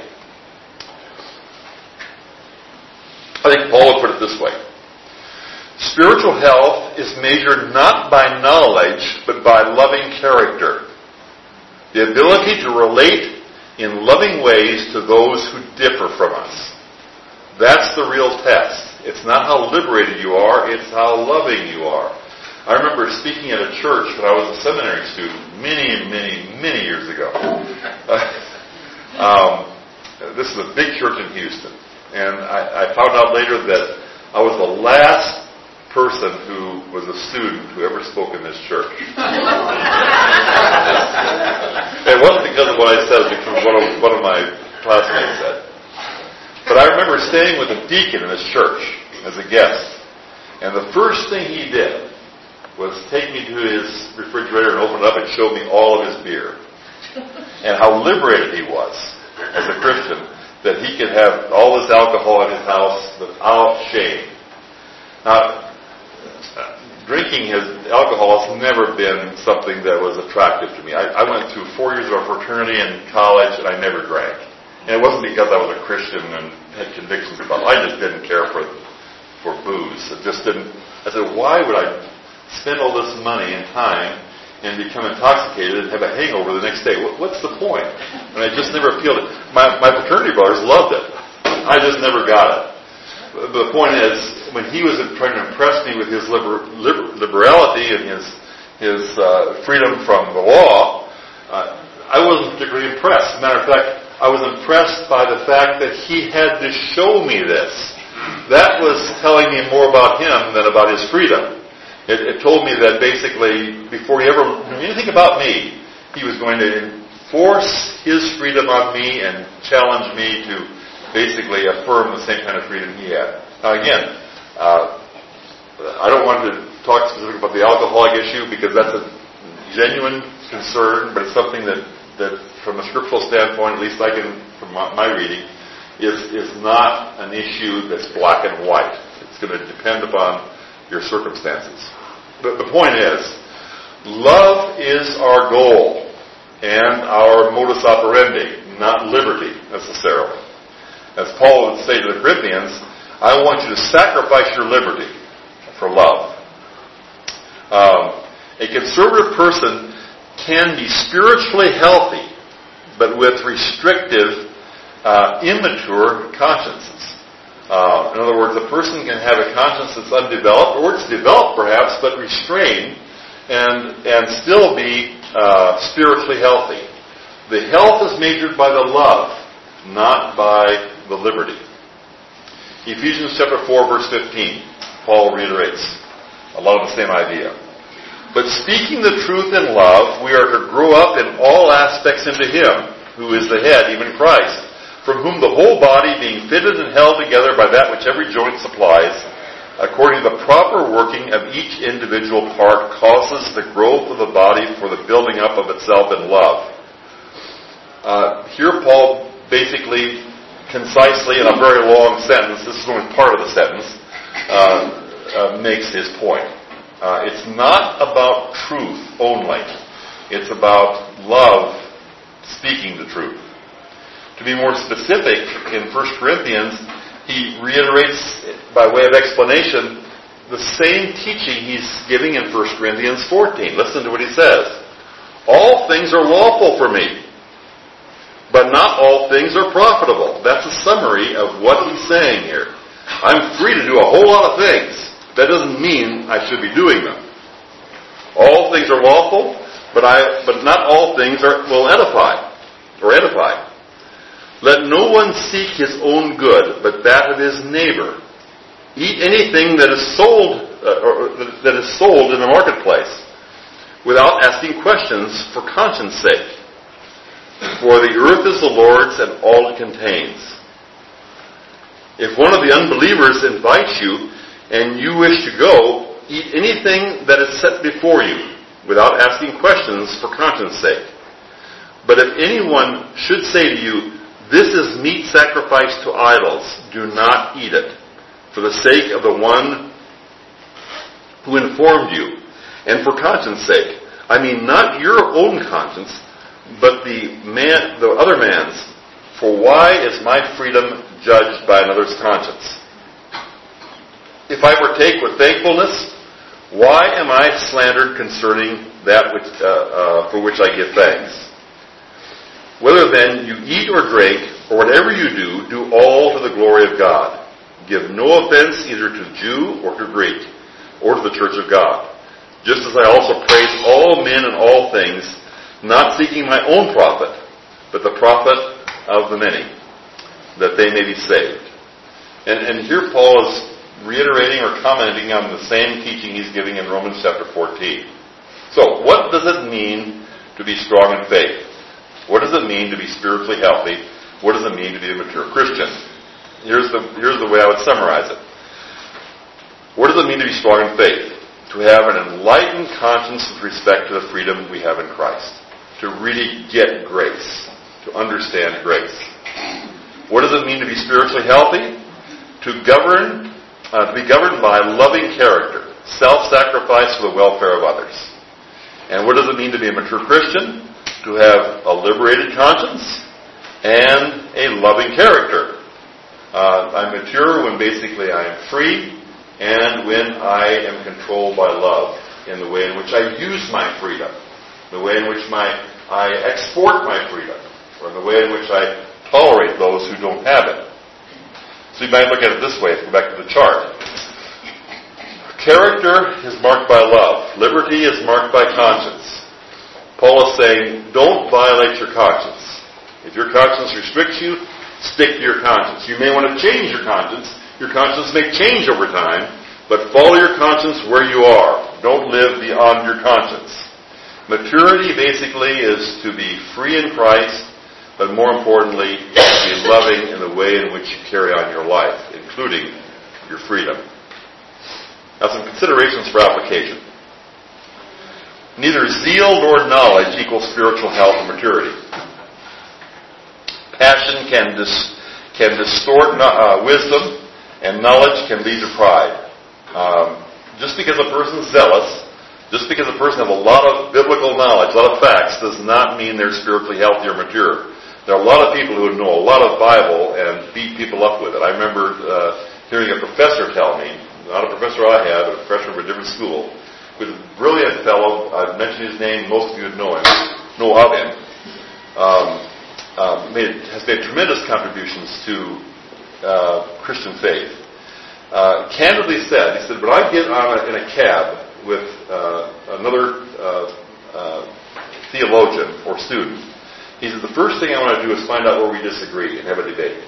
I think Paul would put it this way. Spiritual health is measured not by knowledge, but by loving character. The ability to relate in loving ways to those who differ from us. That's the real test. It's not how liberated you are, it's how loving you are. I remember speaking at a church when I was a seminary student many, many, many years ago. um, this is a big church in Houston. And I, I found out later that I was the last person who was a student who ever spoke in this church. It wasn't because of what I said, because of what one of my classmates said. But I remember staying with a deacon in this church as a guest. And the first thing he did was take me to his refrigerator and open it up and show me all of his beer. And how liberated he was as a Christian that he could have all this alcohol in his house without shame. Now, drinking his alcohol has never been something that was attractive to me. I, I went through four years of a fraternity in college and I never drank. And it wasn't because I was a Christian and had convictions about it. I just didn't care for for booze. It just didn't. I said, why would I spend all this money and time and become intoxicated and have a hangover the next day? What, what's the point? And I just never appealed it. My, my fraternity brothers loved it. I just never got it. The point is, when he was trying to impress me with his liber, liber, liberality and his his uh, freedom from the law, uh, I wasn't particularly impressed. As a matter of fact, I was impressed by the fact that he had to show me this. That was telling me more about him than about his freedom. It, it told me that basically, before he ever knew anything about me, he was going to enforce his freedom on me and challenge me to basically affirm the same kind of freedom he had. Now again, uh, I don't want to talk specifically about the alcoholic issue because that's a genuine concern, but it's something that, that from a scriptural standpoint, at least I can, from my, my reading, is, is not an issue that's black and white. It's going to depend upon your circumstances. But the point is, love is our goal and our modus operandi, not liberty necessarily. As Paul would say to the Corinthians, I want you to sacrifice your liberty for love. Um, a conservative person can be spiritually healthy, but with restrictive, uh, immature consciences. Uh, in other words, a person can have a conscience that's undeveloped, or it's developed perhaps, but restrained, and and still be uh, spiritually healthy. The health is measured by the love, not by the liberty. Ephesians chapter four, verse fifteen, Paul reiterates a lot of the same idea. But speaking the truth in love, we are to grow up in all aspects into Him, who is the head, even Christ, from whom the whole body, being fitted and held together by that which every joint supplies, according to the proper working of each individual part, causes the growth of the body for the building up of itself in love. Uh, here Paul basically, concisely, in a very long sentence, this is only part of the sentence, uh, uh, makes his point. Uh, it's not about truth only. It's about love speaking the truth. To be more specific, in First Corinthians, he reiterates, by way of explanation, the same teaching he's giving in First Corinthians fourteen. Listen to what he says. All things are lawful for me, but not all things are profitable. That's a summary of what he's saying here. I'm free to do a whole lot of things. That doesn't mean I should be doing them. All things are lawful, but I, but not all things are, will edify, or edify. Let no one seek his own good, but that of his neighbor. Eat anything that is sold, uh, or that is sold in the marketplace, without asking questions for conscience sake. For the earth is the Lord's and all it contains. If one of the unbelievers invites you and you wish to go, eat anything that is set before you, without asking questions for conscience sake. But if anyone should say to you, this is meat sacrificed to idols, do not eat it, for the sake of the one who informed you, and for conscience sake. I mean, not your own conscience, but the man, the other man's. For why is my freedom judged by another's conscience? If I partake with thankfulness, why am I slandered concerning that which, uh, uh, for which I give thanks? Whether then you eat or drink, or whatever you do, do all to the glory of God. Give no offense either to Jew or to Greek, or to the church of God. Just as I also praise all men in all things, not seeking my own profit, but the profit of the many, that they may be saved. And, and here Paul is reiterating or commenting on the same teaching he's giving in Romans chapter fourteen. So, what does it mean to be strong in faith? What does it mean to be spiritually healthy? What does it mean to be a mature Christian? Here's the, here's the way I would summarize it. What does it mean to be strong in faith? To have an enlightened conscience with respect to the freedom we have in Christ. To really get grace. To understand grace. What does it mean to be spiritually healthy? To govern, uh, to be governed by loving character, self-sacrifice for the welfare of others. And what does it mean to be a mature Christian? To have a liberated conscience and a loving character. Uh, I'm mature when basically I am free and when I am controlled by love in the way in which I use my freedom, the way in which my I export my freedom, or the way in which I tolerate those who don't have it. So you might look at it this way, if you go back to the chart. Character is marked by love. Liberty is marked by conscience. Paul is saying, don't violate your conscience. If your conscience restricts you, stick to your conscience. You may want to change your conscience. Your conscience may change over time, but follow your conscience where you are. Don't live beyond your conscience. Maturity basically is to be free in Christ, but more importantly, to be loving in the way in which you carry on your life, including your freedom. Now, some considerations for application. Neither zeal nor knowledge equals spiritual health and maturity. Passion can dis- can distort uh, wisdom, and knowledge can lead to pride. Um, just because a person's zealous, just because a person has a lot of biblical knowledge, a lot of facts, does not mean they're spiritually healthy or mature. There are a lot of people who know a lot of Bible and beat people up with it. I remember uh, hearing a professor tell me, not a professor I had, but a professor from a different school, with a brilliant fellow. I've mentioned his name, most of you would know him, know of him. Um, uh, made, has made tremendous contributions to uh, Christian faith. Uh, candidly said, he said, when I get on a, in a cab with uh, another uh, uh, theologian or student, he said, the first thing I want to do is find out where we disagree and have a debate.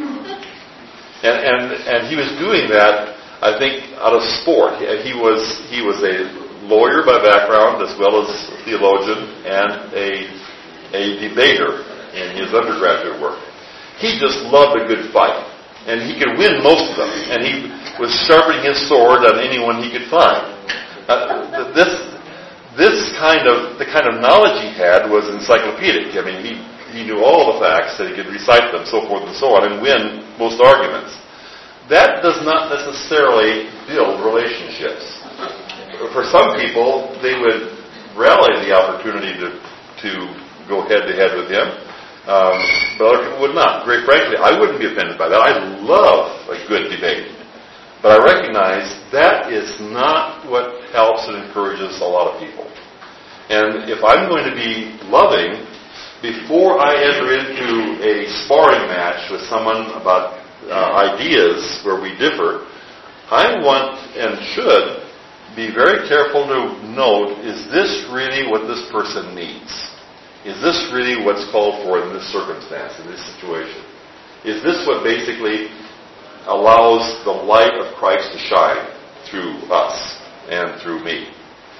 and, and and he was doing that, I think, out of sport. He was he was a lawyer by background as well as a theologian and a a debater in his undergraduate work. He just loved a good fight, and he could win most of them. And he was sharpening his sword on anyone he could find. Uh, this this kind of the kind of knowledge he had was encyclopedic. I mean, he he knew all the facts, that he could recite them, so forth and so on, and win most arguments. That does not necessarily build relationships. For some people, they would rally the opportunity to to go head to head with him, um, but other people would not. Very frankly, I wouldn't be offended by that. I love a good debate. But I recognize that is not what helps and encourages a lot of people. And if I'm going to be loving, before I enter into a sparring match with someone about uh, ideas where we differ, I want and should be very careful to note, is this really what this person needs? Is this really what's called for in this circumstance, in this situation? Is this what basically allows the light of Christ to shine through us and through me?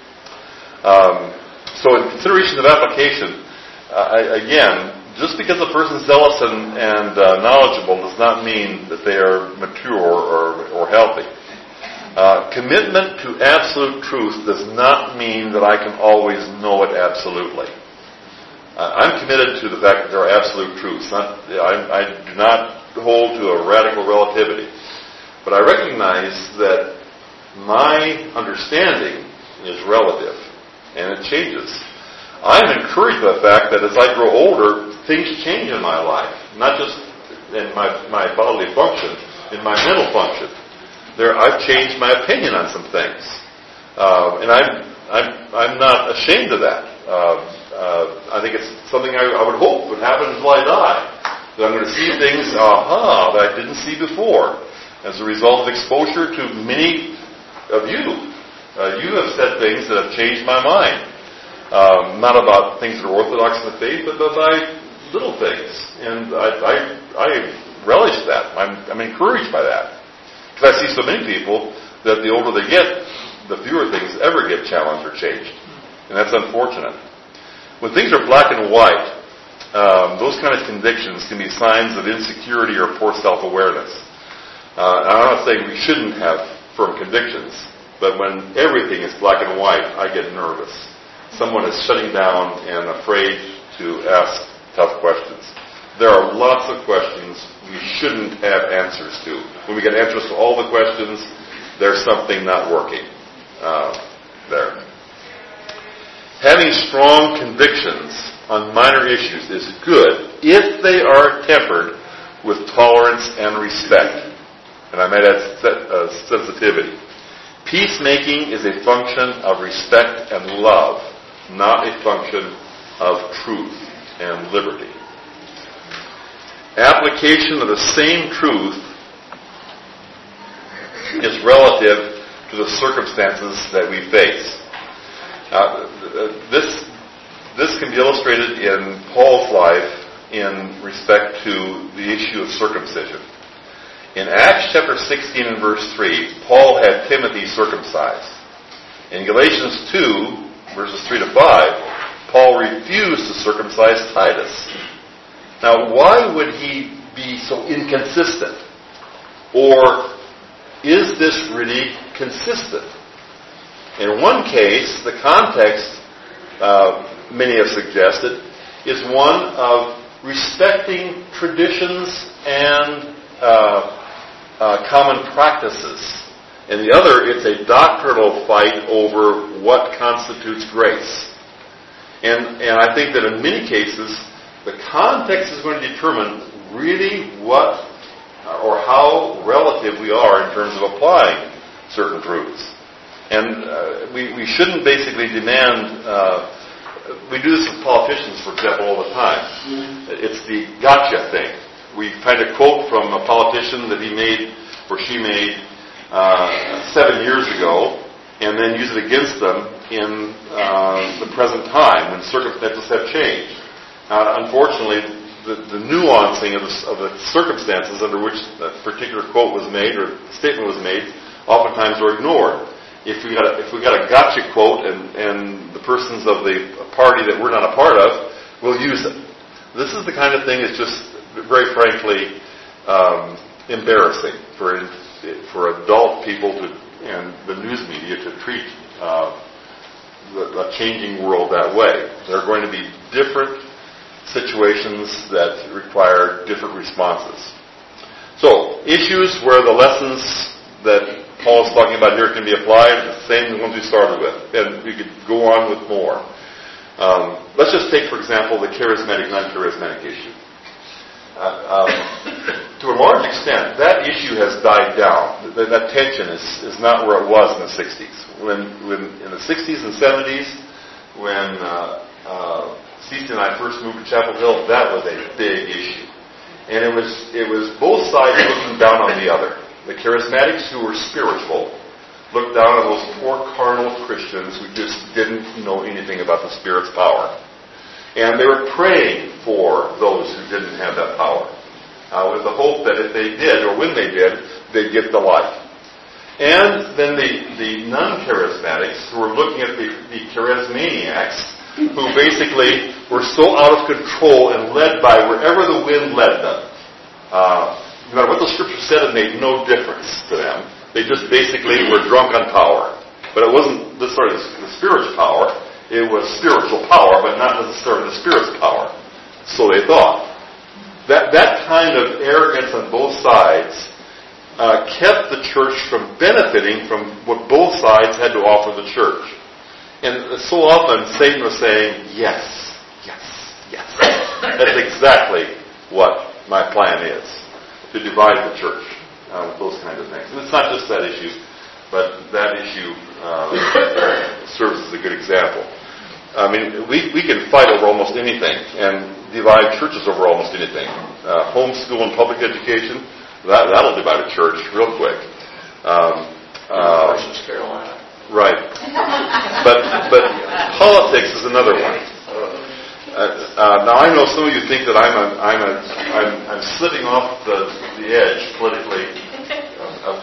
Um, so in consideration of application, uh, I, again, just because a person is zealous and, and uh, knowledgeable does not mean that they are mature or, or healthy. Uh, commitment to absolute truth does not mean that I can always know it absolutely. Uh, I'm committed to the fact that there are absolute truths. Not, I, I do not hold to a radical relativity. But I recognize that my understanding is relative, and it changes. I'm encouraged by the fact that as I grow older, things change in my life. Not just in my, my bodily function, in my mental function. There, I've changed my opinion on some things. Uh, and I'm, I'm, I'm not ashamed of that. Uh, uh, I think it's something I, I would hope would happen until I die. That I'm going to see things, aha, that I didn't see before, as a result of exposure to many of you. Uh, you have said things that have changed my mind. Um, not about things that are orthodox in the faith, but by little things. And I, I, I relish that. I'm, I'm encouraged by that. Because I see so many people that the older they get, the fewer things ever get challenged or changed. And that's unfortunate. When things are black and white, um, those kind of convictions can be signs of insecurity or poor self-awareness. Uh, I'm not saying we shouldn't have firm convictions, but when everything is black and white, I get nervous. Someone is shutting down and afraid to ask tough questions. There are lots of questions we shouldn't have answers to. When we get answers to all the questions, there's something not working uh, there. Having strong convictions on minor issues is good if they are tempered with tolerance and respect. And I might add uh, sensitivity. Peacemaking is a function of respect and love, not a function of truth and liberty. Application of the same truth is relative to the circumstances that we face. Uh, this this can be illustrated in Paul's life in respect to the issue of circumcision. In Acts chapter sixteen and verse three, Paul had Timothy circumcised. In Galatians two, verses three to five, Paul refused to circumcise Titus. Now, why would he be so inconsistent? Or is this really consistent? In one case, the context, uh, many have suggested, is one of respecting traditions and uh, uh, common practices. In the other, it's a doctrinal fight over what constitutes grace. And, and I think that in many cases, the context is going to determine really what or how relative we are in terms of applying certain truths. And uh, we, we shouldn't basically demand, uh, we do this with politicians, for example, all the time. It's the gotcha thing. We find a quote from a politician that he made, or she made, uh, seven years ago, and then use it against them in uh, the present time when circumstances have changed. Uh, unfortunately, the, the nuancing of the, of the circumstances under which that particular quote was made or statement was made oftentimes are ignored. If we got a, if we got a gotcha quote and, and the persons of the party that we're not a part of will use it. This is the kind of thing that's just very frankly um, embarrassing for for adult people to and the news media to treat uh, the, the changing world that way. There are going to be different situations that require different responses. So, issues where the lessons that Paul is talking about here can be applied, the same ones we started with. And we could go on with more. Um, let's just take, for example, the charismatic, non-charismatic issue. Uh, um, to a large extent, that issue has died down. That, that tension is, is not where it was in the sixties. When, when in the sixties and seventies, when uh, uh, Cece and I first moved to Chapel Hill, that was a big issue. And it was it was both sides looking down on the other. The charismatics who were spiritual looked down on those poor carnal Christians who just didn't know anything about the Spirit's power. And they were praying for those who didn't have that power, uh, with the hope that if they did, or when they did, they'd get the light. And then the, the non-charismatics who were looking at the, the charismaniacs who basically were so out of control and led by wherever the wind led them. Uh, no matter what the Scripture said, it made no difference to them. They just basically were drunk on power. But it wasn't the sort of the Spirit's power. It was spiritual power, but not necessarily the Spirit's power. So they thought. That that kind of arrogance on both sides uh, kept the church from benefiting from what both sides had to offer the church. And so often Satan was saying, yes, yes, yes. That's exactly what my plan is, to divide the church uh, with those kinds of things. And it's not just that issue, but that issue uh, serves as a good example. I mean, we, we can fight over almost anything and divide churches over almost anything. Uh, homeschool and public education, that, that'll divide a church real quick. Um, uh, North Carolina. Right. But but politics is another one. Uh, uh, now I know some of you think that I'm a, I'm a, I'm, I'm slipping off the, the edge politically uh, from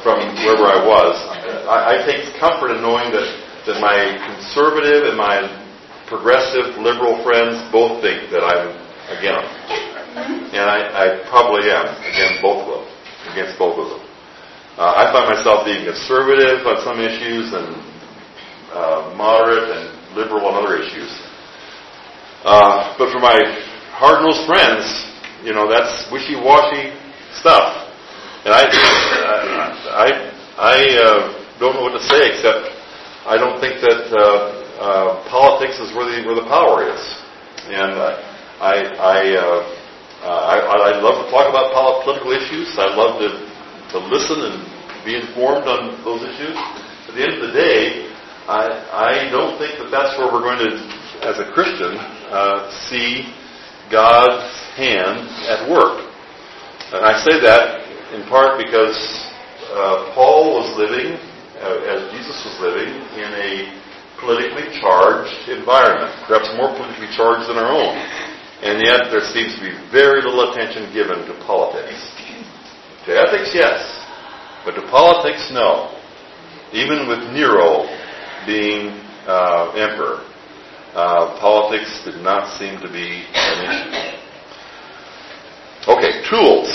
wherever I was, I, I take comfort in knowing that, that my conservative and my progressive liberal friends both think that I'm against them. And I, I probably am against both of them. Against both of them. Uh, I find myself being conservative on some issues and uh, moderate and liberal on other issues. Uh, but for my hard-nosed friends, you know, that's wishy-washy stuff. And I, I, I uh, don't know what to say except I don't think that uh, uh, politics is where the where the power is. And uh, I, I, uh, uh, I, I love to talk about political issues. I love to to listen and be informed on those issues. At the end of the day, I, I don't think that that's where we're going to, as a Christian, uh, see God's hand at work. And I say that in part because uh, Paul was living, uh, as Jesus was living, in a politically charged environment, perhaps more politically charged than our own. And yet there seems to be very little attention given to politics. To ethics, yes. But to politics, no. Even with Nero being uh, emperor, uh, politics did not seem to be an issue. Okay, tools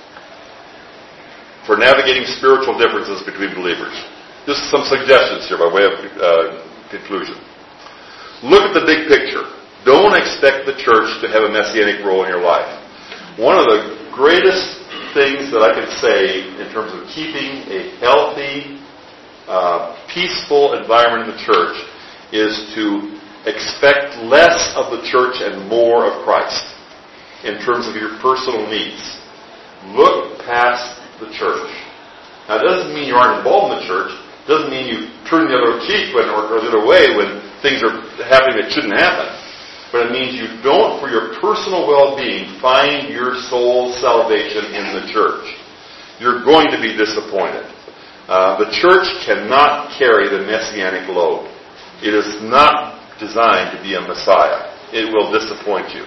for navigating spiritual differences between believers. Just some suggestions here by way of uh, conclusion. Look at the big picture. Don't expect the church to have a messianic role in your life. One of the greatest things that I can say in terms of keeping a healthy, uh, peaceful environment in the church is to expect less of the church and more of Christ in terms of your personal needs. Look past the church. Now, it doesn't mean you aren't involved in the church. It doesn't mean you turn the other cheek when, or, or the other way when things are happening that shouldn't happen. But it means you don't, for your personal well-being, find your soul's salvation in the church. You're going to be disappointed. Uh, the church cannot carry the messianic load. It is not designed to be a Messiah. It will disappoint you.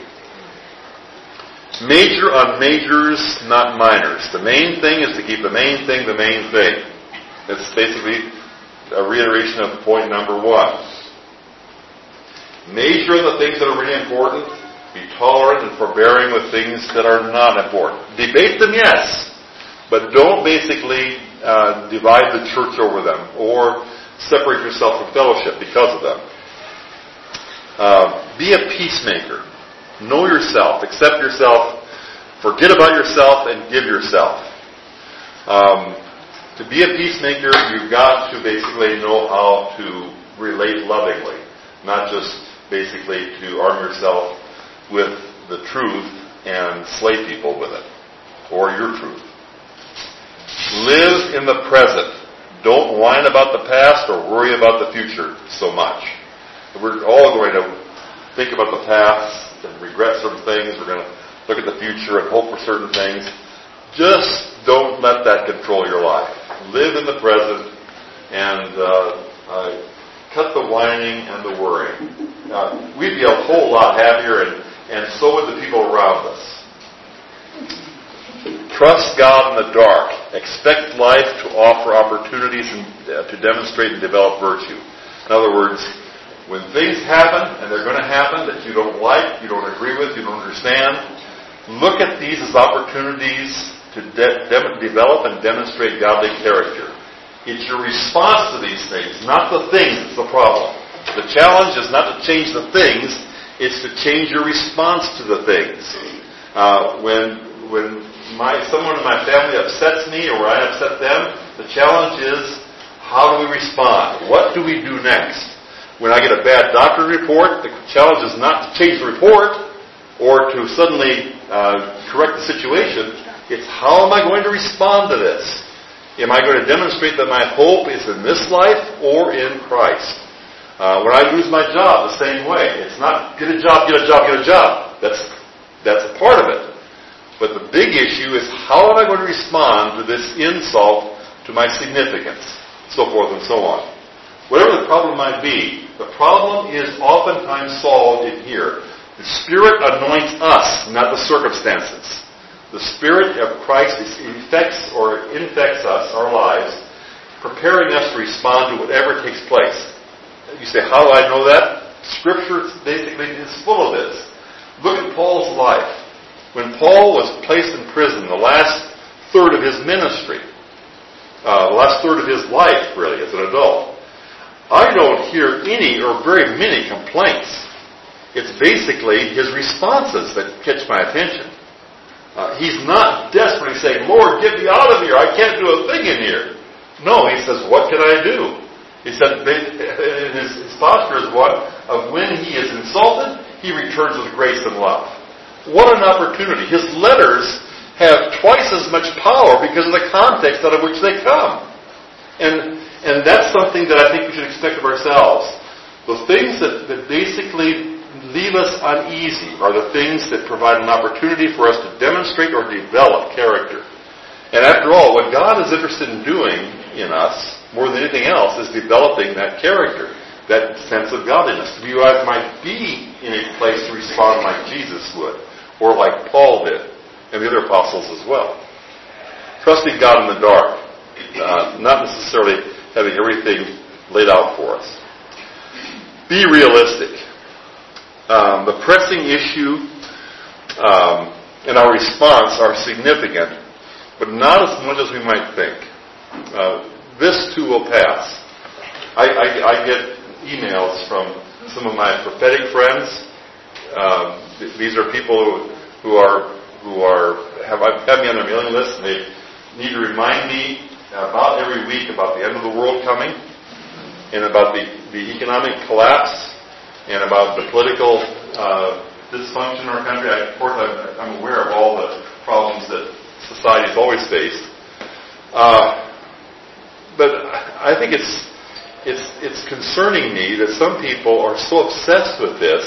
Major on majors, not minors. The main thing is to keep the main thing the main thing. It's basically a reiteration of point number one. Major on the things that are really important. Be tolerant and forbearing with things that are not important. Debate them, yes. But don't basically uh, divide the church over them or separate yourself from fellowship because of them. Uh, be a peacemaker. Know yourself. Accept yourself. Forget about yourself and give yourself. Um, to be a peacemaker, you've got to basically know how to relate lovingly. Not just basically to arm yourself with the truth and slay people with it. Or your truth. Live in the present. Don't whine about the past or worry about the future so much. We're all going to think about the past and regret certain things. We're going to look at the future and hope for certain things. Just don't let that control your life. Live in the present and uh, uh, cut the whining and the worrying. Uh, we'd be a whole lot happier, and, and so would the people around us. Trust God in the dark. Expect life to offer opportunities and, uh, to demonstrate and develop virtue. In other words, when things happen, and they're going to happen, that you don't like, you don't agree with, you don't understand, look at these as opportunities to de- de- develop and demonstrate godly character. It's your response to these things, not the things that's the problem. The challenge is not to change the things, it's to change your response to the things. Uh, when when my someone in my family upsets me or I upset them, the challenge is, how do we respond? What do we do next? When I get a bad doctor report, the challenge is not to change the report or to suddenly uh, correct the situation. It's how am I going to respond to this? Am I going to demonstrate that my hope is in this life or in Christ? Uh, when I lose my job, the same way. It's not get a job, get a job, get a job. That's that's a part of it. But the big issue is how am I going to respond to this insult to my significance, so forth and so on. Whatever the problem might be, the problem is oftentimes solved in here. The Spirit anoints us, not the circumstances. The Spirit of Christ infects or infects us, our lives, preparing us to respond to whatever takes place. You say, how do I know that? Scripture basically is full of this. Look at Paul's life. When Paul was placed in prison, the last third of his ministry, uh, the last third of his life, really, as an adult, I don't hear any or very many complaints. It's basically his responses that catch my attention. Uh, he's not desperately saying, Lord, get me out of here. I can't do a thing in here. No, he says, what can I do? He said, his, his posture is one of when he is insulted, he returns with grace and love. What an opportunity. His letters have twice as much power because of the context out of which they come. And and that's something that I think we should expect of ourselves. The things that, that basically leave us uneasy are the things that provide an opportunity for us to demonstrate or develop character. And after all, what God is interested in doing in us, more than anything else, is developing that character, that sense of godliness. You might be in a place to respond like Jesus would, or like Paul did, and the other apostles as well. Trusting God in the dark, uh, not necessarily having everything laid out for us. Be realistic. Um, the pressing issue um, and our response are significant, but not as much as we might think. Uh, this too will pass. I, I, I get emails from some of my prophetic friends. Um, th- these are people who, who are who are have, have me on their mailing list, and they need to remind me about every week about the end of the world coming, and about the, the economic collapse, and about the political uh, dysfunction in our country. I, of course, I'm, I'm aware of all the problems that society has always faced. Uh, but I think it's it's it's concerning me that some people are so obsessed with this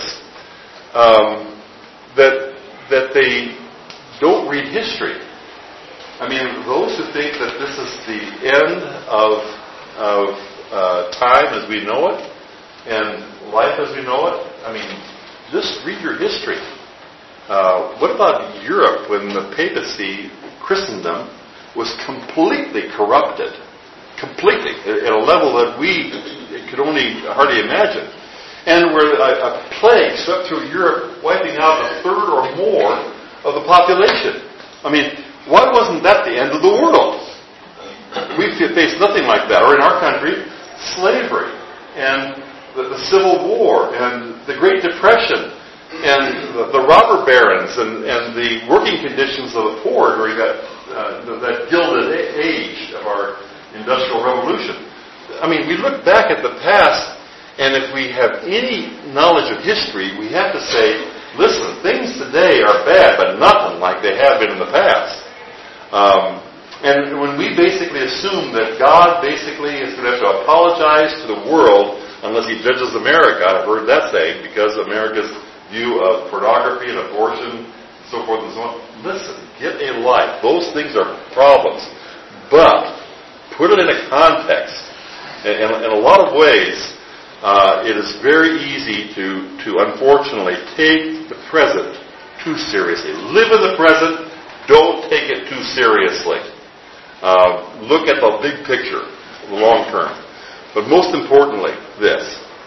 um, that that they don't read history. I mean, those who think that this is the end of of uh, time as we know it and life as we know it, I mean, just read your history. Uh, what about Europe when the papacy, Christendom, was completely corrupted? Completely. At a level that we could only hardly imagine. And where a, a plague swept through Europe, wiping out a third or more of the population. I mean, why wasn't that the end of the world? We've faced nothing like that. Or in our country, slavery and the, the Civil War and the Great Depression and the, the robber barons and, and the working conditions of the poor during that, uh, that gilded age of our Industrial Revolution. I mean, we look back at the past, and if we have any knowledge of history, we have to say, listen, things today are bad, but nothing like they have been in the past. Um, and when we basically assume that God basically is going to have to apologize to the world unless He judges America, I've heard that saying, because America's view of pornography and abortion and so forth and so on. Listen, get a life. Those things are problems. But put it in a context. In, in a lot of ways, uh, it is very easy to, to unfortunately take the present too seriously. Live in the present. Don't take it too seriously. Uh, look at the big picture, the long term. But most importantly, this.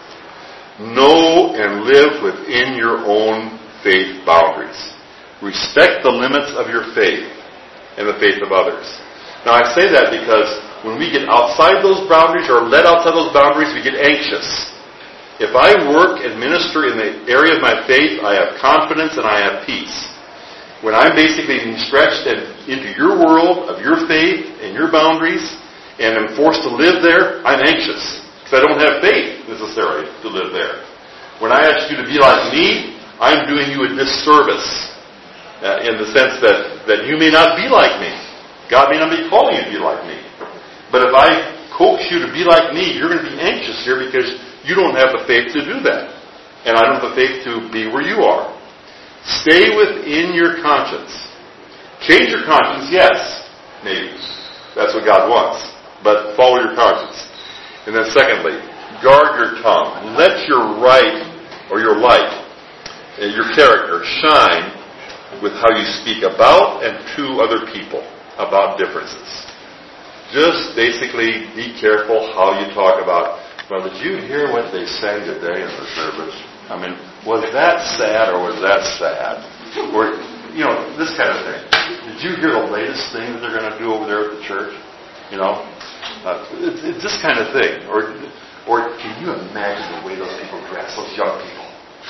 Know and live within your own faith boundaries. Respect the limits of your faith and the faith of others. Now I say that because when we get outside those boundaries or let outside those boundaries, we get anxious. If I work and minister in the area of my faith, I have confidence and I have peace. When I'm basically being stretched into your world of your faith and your boundaries and am forced to live there, I'm anxious because I don't have faith necessarily to live there. When I ask you to be like me, I'm doing you a disservice uh, in the sense that, that you may not be like me. God may not be calling you to be like me. But if I coax you to be like me, you're going to be anxious here because you don't have the faith to do that. And I don't have the faith to be where you are. Stay within your conscience. Change your conscience, yes, maybe. That's what God wants. But follow your conscience. And then secondly, guard your tongue. Let your right or your light, your character, shine with how you speak about and to other people about differences. just basically be careful how you talk about, well, did you hear what they sang today in the service? I mean, was that sad or was that sad? Or, you know, this kind of thing. Did you hear the latest thing that they're going to do over there at the church? You know, uh, it's, it's this kind of thing. Or, or can you imagine the way those people dress, those young people?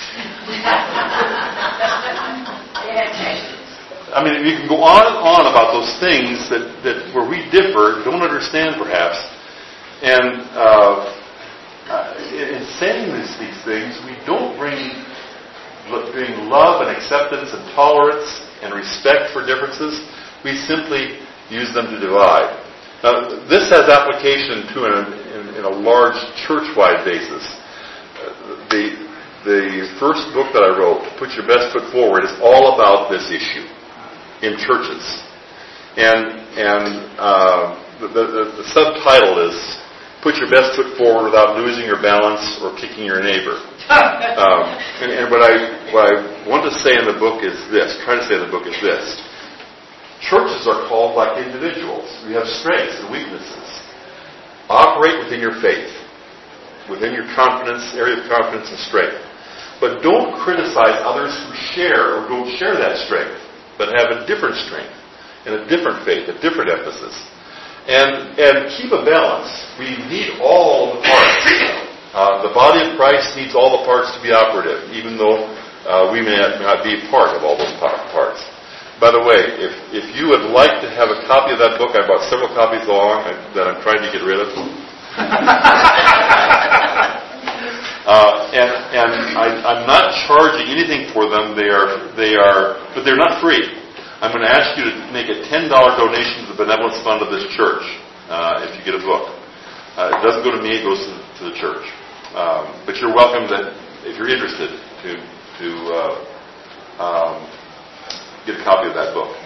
I mean, you can go on and on about those things that, that where we differ, don't understand perhaps. And uh, uh, in saying these, these things, we don't bring, bring love and acceptance and tolerance and respect for differences. We simply use them to divide. Now, this has application to in, in, in a large church-wide basis. Uh, the The first book that I wrote, Put Your Best Foot Forward, is all about this issue in churches. And and uh, the, the, the subtitle is Put Your Best Foot Forward Without Losing Your Balance or Kicking Your Neighbor. um, and, and what I what I want to say in the book is this, try to say in the book is this. Churches are called like individuals. We have strengths and weaknesses. Operate within your faith, within your confidence, area of confidence and strength. But don't criticize others who share or don't share that strength, but have a different strength and a different faith, a different emphasis. And and keep a balance. We need all the parts. Uh, the body of Christ needs all the parts to be operative, even though uh, we may not, may not be part of all those parts. By the way, if if you would like to have a copy of that book, I bought several copies along that I'm trying to get rid of. Uh, and and I, I'm not charging anything for them. They are they are, but they're not free. I'm going to ask you to make a ten dollar donation to the benevolence fund of this church uh, if you get a book. Uh, it doesn't go to me; it goes to, to the church. Um, but you're welcome that if you're interested to to uh, um, get a copy of that book.